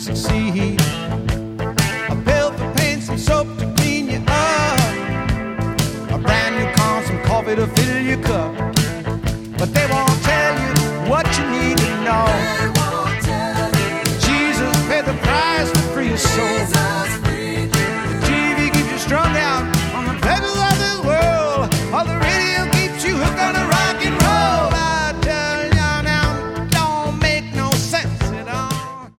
succeed. A pill for pain, some soap to clean you up, a brand new car, some coffee to fill your cup. But they won't tell you what you need to know. Jesus paid the price to free your soul.